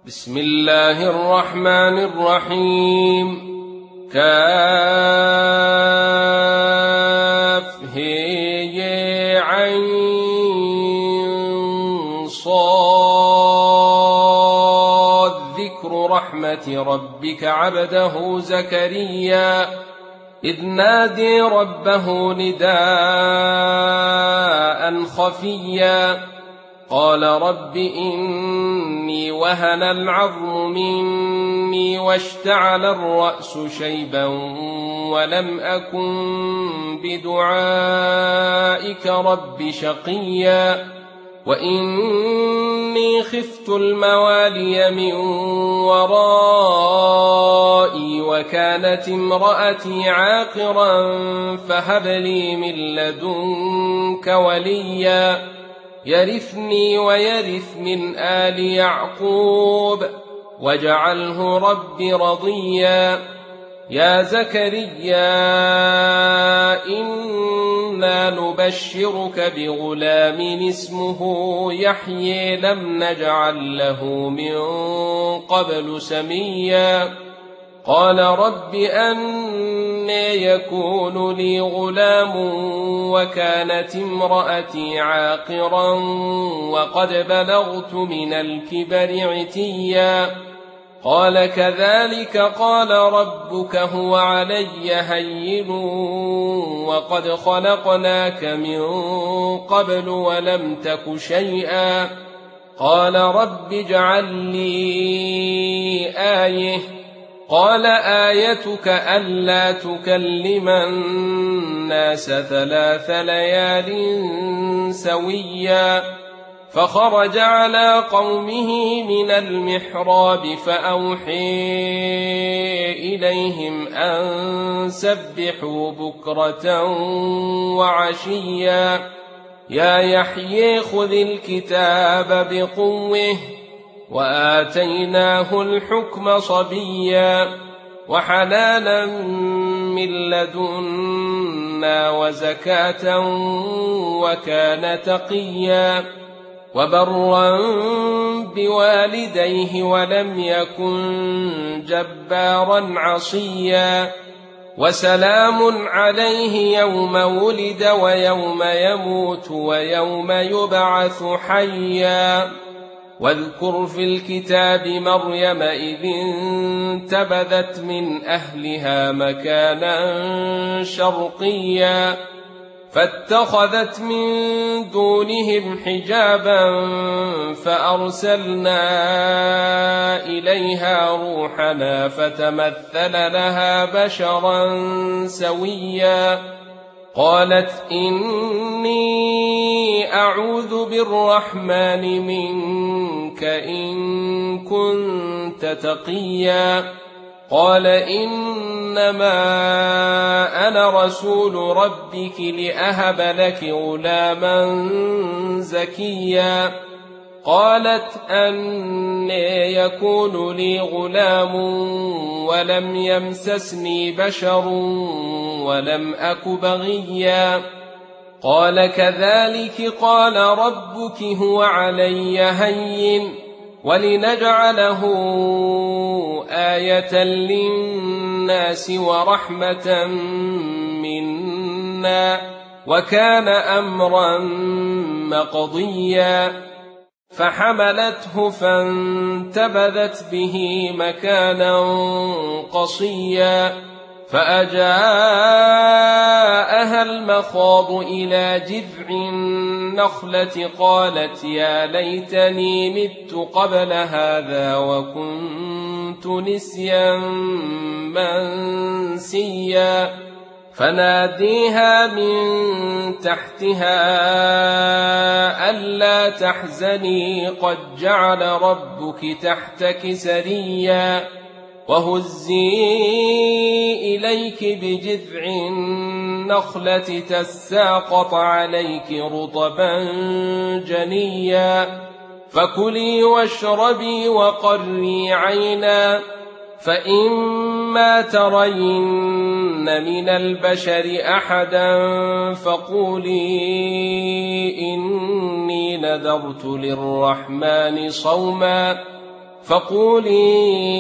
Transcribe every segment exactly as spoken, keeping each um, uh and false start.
بسم الله الرحمن الرحيم. كاف هي عين صاد. ذكر رحمة ربك عبده زكريا إذ نادي ربه نداء خفيا قال رب إني وهن العظم مني واشتعل الرأس شيبا ولم أكن بدعائك رب شقيا وإني خفت الموالي من ورائي وكانت امرأتي عاقرا فهب لي من لدنك وليا يرثني ويرث من آل يعقوب واجعله رب رضيا. يا زكريا إنا نبشرك بغلام اسمه يحيى لم نجعل له من قبل سميا قال رب أنى يكون لي غلام وكانت امرأتي عاقرا وقد بلغت من الكبر عتيا قال كذلك قال ربك هو علي هين وقد خلقناك من قبل ولم تك شيئا قال رب اجعل لي آية قال آيتك ألا تكلم الناس ثلاث ليال سويا فخرج على قومه من المحراب فأوحي إليهم أن سبحوا بكرة وعشيا يا يحيى خذ الكتاب بقوه وآتيناه الحكم صبيا وحنانا من لدنا وزكاة وكان تقيا وبرا بوالديه ولم يكن جبارا عصيا وسلام عليه يوم ولد ويوم يموت ويوم يبعث حيا واذكر في الكتاب مريم إذ انتبذت من أهلها مكانا شرقيا فاتخذت من دونهم حجابا فأرسلنا إليها روحنا فتمثل لها بشرا سويا قالت إني أعوذ بالرحمن منك إن كنت تقيا قال إنما أنا رسول ربك لأهب لك غلاما زكيا قالت أنى يكون لي غلام ولم يمسسني بشر ولم أك بغيا قال كذلك قال ربك هو علي هين ولنجعله آية للناس ورحمة منا وكان أمرا مقضيا فحملته فانتبذت به مكانا قصيا فأجاءها المخاض إلى جذع النخلة قالت يا ليتني مت قبل هذا وكنت نسيا منسيا فناديها من تحتها ألا تحزني قد جعل ربك تحتك سريا وهزي إليك بجذع النخلة تساقط عليك رطبا جنيا فكلي واشربي وقري عينا فإما ترين من البشر أحدا فقولي إني نذرت للرحمن صوما فقولي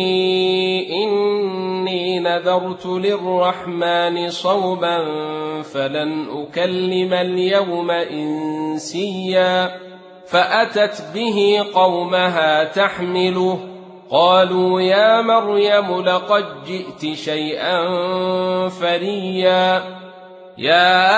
إني نذرت للرحمن صوما فلن أكلم اليوم إنسيا فأتت به قومها تحمله قالوا يا مريم لقد جئت شيئا فريا يا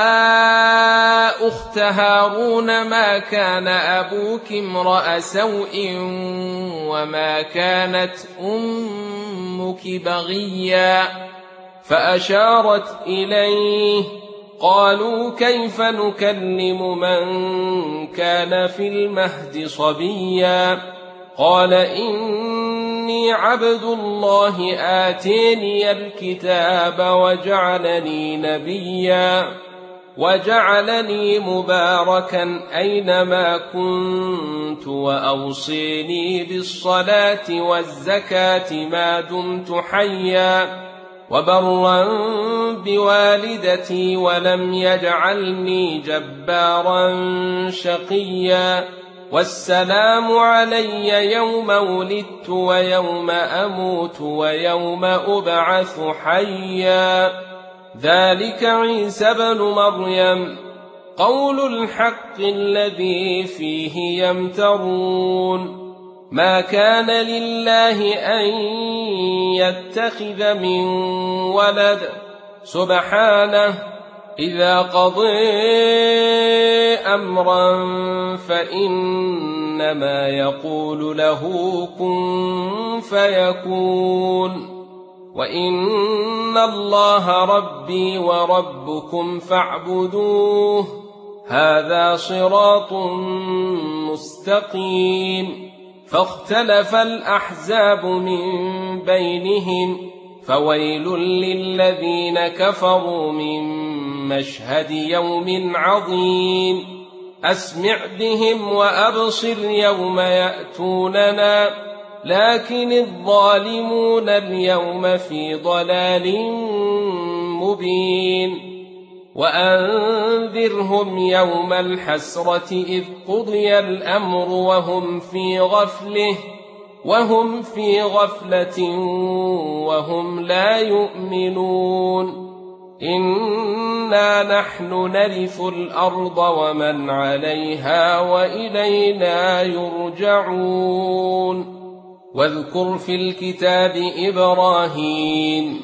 أخت هارون ما كان أبوك امرأ سوء وما كانت أمك بغيا فأشارت إليه قالوا كيف نكلم من كان في المهد صبيا قال إني عبد الله آتيني الكتاب وجعلني نبيا وجعلني مباركا أينما كنت وأوصيني بالصلاة والزكاة ما دمت حيا وبرا بوالدتي ولم يجعلني جبارا شقيا والسلام علي يوم ولدت ويوم أموت ويوم أبعث حيا ذلك عيسى بن مريم قول الحق الذي فيه يمترون ما كان لله أن يتخذ من ولد سبحانه إذا قضى أمرا فإنما يقول له كن فيكون وإن الله ربي وربكم فاعبدوه هذا صراط مستقيم فاختلف الأحزاب من بينهم فويل للذين كفروا من مشهد يوم عظيم أسمع بهم وأبصر يوم يأتوننا لكن الظالمون اليوم في ضلال مبين وأنذرهم يوم الحسرة إذ قضي الأمر وهم في غفلة وهم في غفلة وهم لا يؤمنون إنا نحن نرث الأرض ومن عليها وإلينا يرجعون واذكر في الكتاب إبراهيم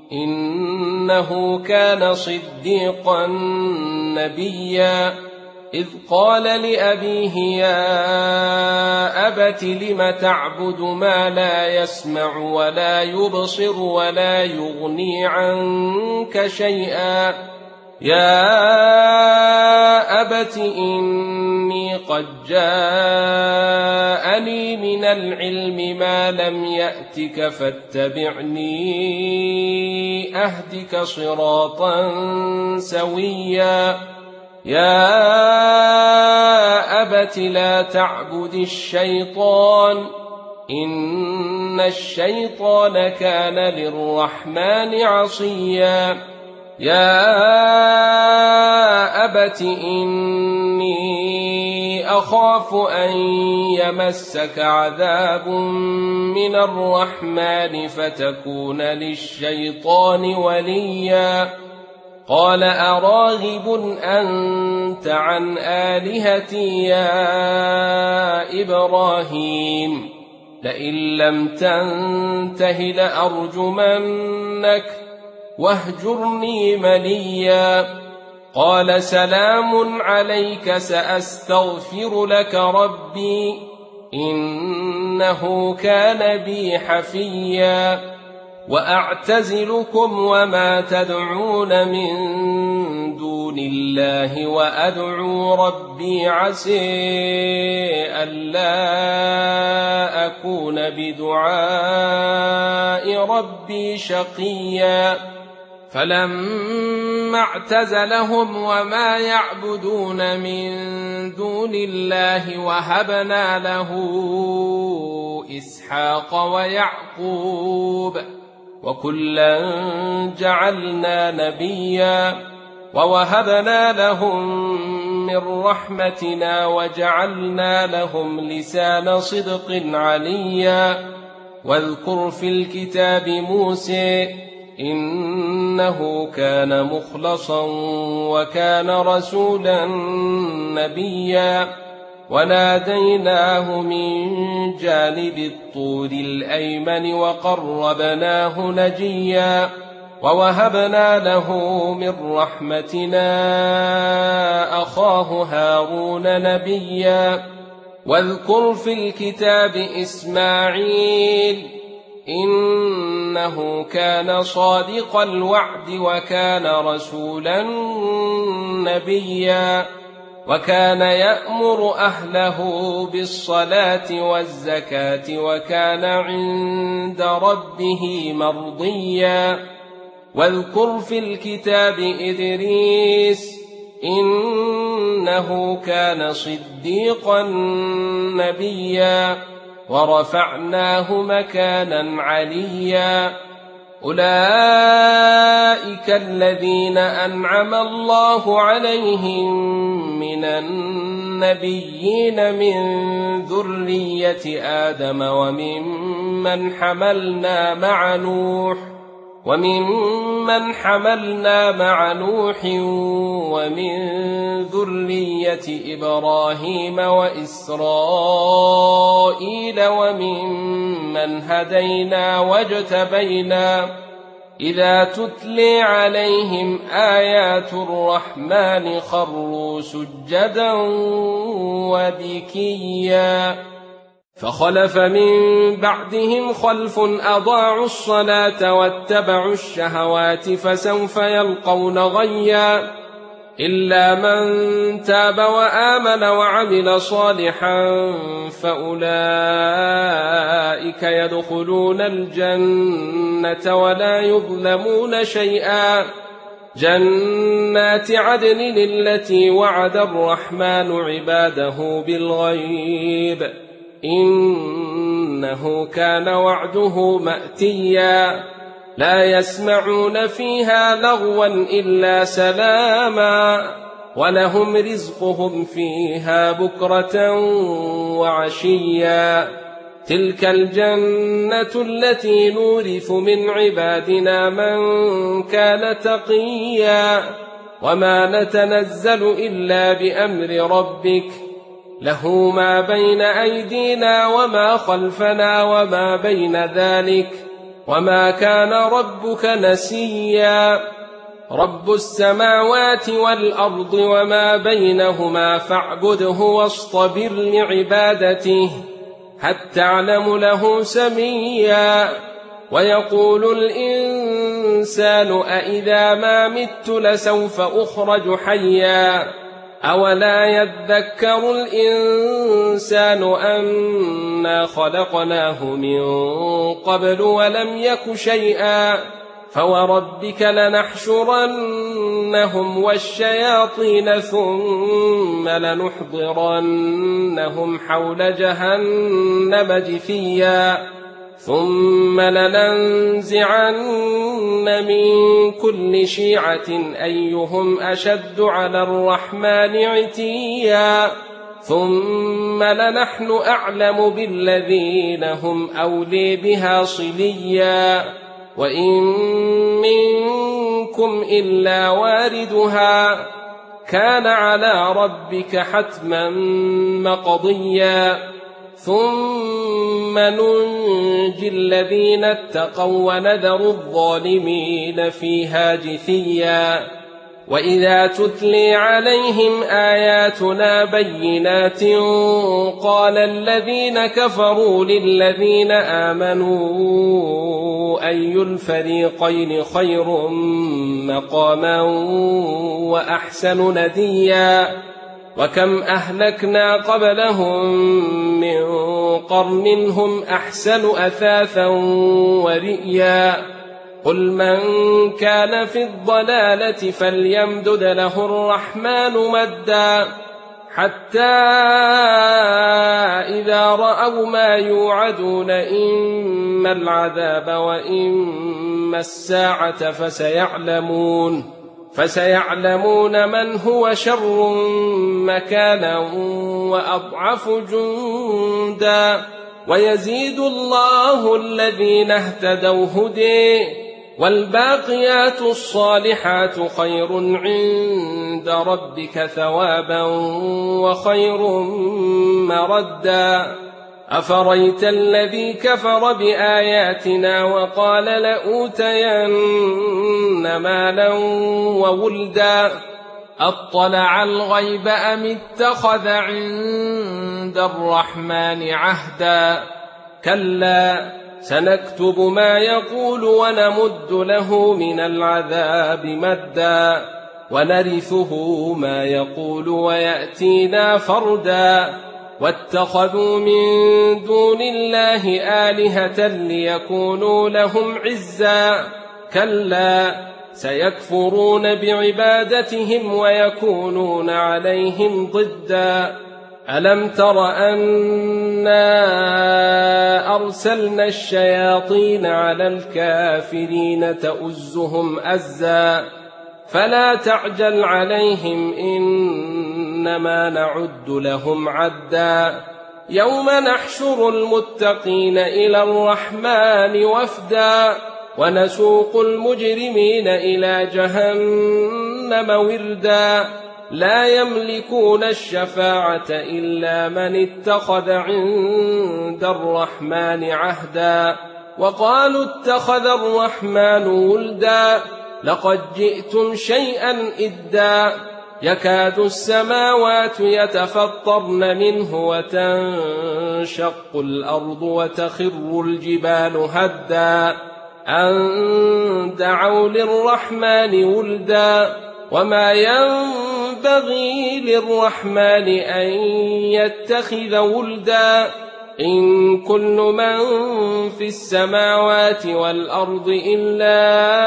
إنه كان صديقا نبيا إذ قال لأبيه يا أبت لم تعبد ما لا يسمع ولا يبصر ولا يغني عنك شيئا يا أبت إني قد جاءني من العلم ما لم يأتك فاتبعني أهدك صراطا سويا يا أبت لا تعبد الشيطان إن الشيطان كان للرحمن عصيا يا أبت إني أخاف أن يمسك عذاب من الرحمن فتكون للشيطان وليا قال أراغب أنت عن آلهتي يا إبراهيم لئن لم تنته لأرجمنك واهجرني مليا قال سلام عليك سأستغفر لك ربي إنه كان بي حفيا وأعتزلكم وما تدعون من دون الله وأدعو ربي عسى ألا أكون بدعاء ربي شقيا فلما اعتزلهم وما يعبدون من دون الله وهبنا له إسحاق ويعقوب وكلا جعلنا نبيا ووهبنا لهم من رحمتنا وجعلنا لهم لسان صدق عليا. واذكر في الكتاب موسى إنه كان مخلصا وكان رسولا نبيا. وناديناه من جانب الطور الأيمن وقربناه نجيا. ووهبنا له من رحمتنا أخاه هارون نبيا. واذكر في الكتاب إسماعيل إنه كان صادق الوعد وكان رسولا نبيا. وكان يأمر أهله بالصلاة والزكاة وكان عند ربه مرضيا. واذكر في الكتاب إدريس إنه كان صديقا نبيا. ورفعناه مكانا عليا. أولئك الذين أنعم الله عليهم من النبيين من ذرية آدم وممن حملنا مع نوح وممن حملنا مع نوح ومن ذرية إبراهيم وإسرائيل وممن هدينا واجتبينا. إذا تتلي عليهم آيات الرحمن خروا سجدا وبكيا. فخلف من بعدهم خلف أضاعوا الصلاة واتبعوا الشهوات فسوف يلقون غيا. إلا من تاب وآمن وعمل صالحا فأولئك يدخلون الجنة ولا يظلمون شيئا. جنات عدن التي وعد الرحمن عباده بالغيب إنه كان وعده مأتيا. لا يسمعون فيها لغوا إلا سلاما ولهم رزقهم فيها بكرة وعشيا. تلك الجنة التي نورث من عبادنا من كان تقيا. وما نتنزل إلا بأمر ربك له ما بين أيدينا وما خلفنا وما بين ذلك وما كان ربك نسيا. رب السماوات والأرض وما بينهما فاعبده واصطبر لعبادته هل تعلم له سميا. ويقول الإنسان أإذا ما مت لسوف أخرج حيا. أولا يذكر الإنسان أنا خلقناه من قبل ولم يك شيئا. فوربك لنحشرنهم والشياطين ثم لنحضرنهم حول جهنم جثيا. ثم لننزعن من كل شيعة أيهم أشد على الرحمن عتيا. ثم لنحن أعلم بالذين هم أولي بها صليا. وإن منكم إلا واردها كان على ربك حتما مقضيا. ثم ننجي الذين اتقوا ونذر الظالمين فيها جثيا. وإذا تتلي عليهم آياتنا بينات قال الذين كفروا للذين آمنوا أي الفريقين خير مقاما وأحسن نديا. وكم أهلكنا قبلهم من قرن هم أحسن أثاثا ورئيا. قل من كان في الضلالة فليمدد له الرحمن مدا حتى إذا رأوا ما يوعدون إما العذاب وإما الساعة فسيعلمون فسيعلمون من هو شر مكانا وأضعف جندا ويزيد الله الذين اهتدوا هدى والباقيات الصالحات خير عند ربك ثوابا وخير مردا أفريت الذي كفر بآياتنا وقال لأوتين مالا وولدا أطلع الغيب أم اتخذ عند الرحمن عهدا كلا سنكتب ما يقول ونمد له من العذاب مدا ونرثه ما يقول ويأتينا فردا واتخذوا من دون الله آلهة ليكونوا لهم عزا كلا سيكفرون بعبادتهم ويكونون عليهم ضدا ألم تر أنا أرسلنا الشياطين على الكافرين تؤزهم أزا فلا تعجل عليهم إنما نعد لهم عدا يوم نحشر المتقين إلى الرحمن وفدا ونسوق المجرمين إلى جهنم وردا لا يملكون الشفاعة إلا من اتخذ عند الرحمن عهدا وقالوا اتخذ الرحمن ولدا لقد جئتم شيئا إدا يكاد السماوات يتفطرن منه وتنشق الأرض وتخر الجبال هدا أن دعوا للرحمن ولدا وما ينبغي للرحمن أن يتخذ ولدا إن كل من في السماوات والأرض إلا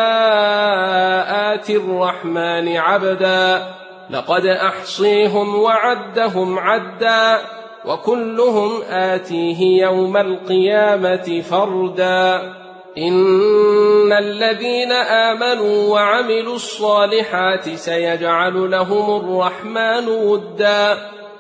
آتي الرحمن عبدا لقد أحصيهم وعدهم عدا وكلهم آتيه يوم القيامة فردا إن الذين آمنوا وعملوا الصالحات سيجعل لهم الرحمن ودا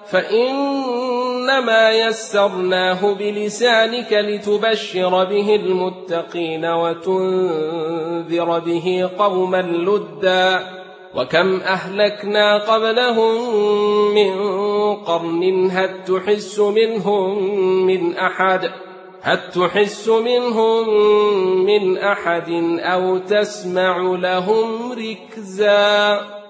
فإنما يسرناه بلسانك لتبشر به المتقين وتنذر به قوما لدا وكم أهلكنا قبلهم من قرن هل تحس منهم من أحد هل تحس منهم من أحد أو تسمع لهم ركزا.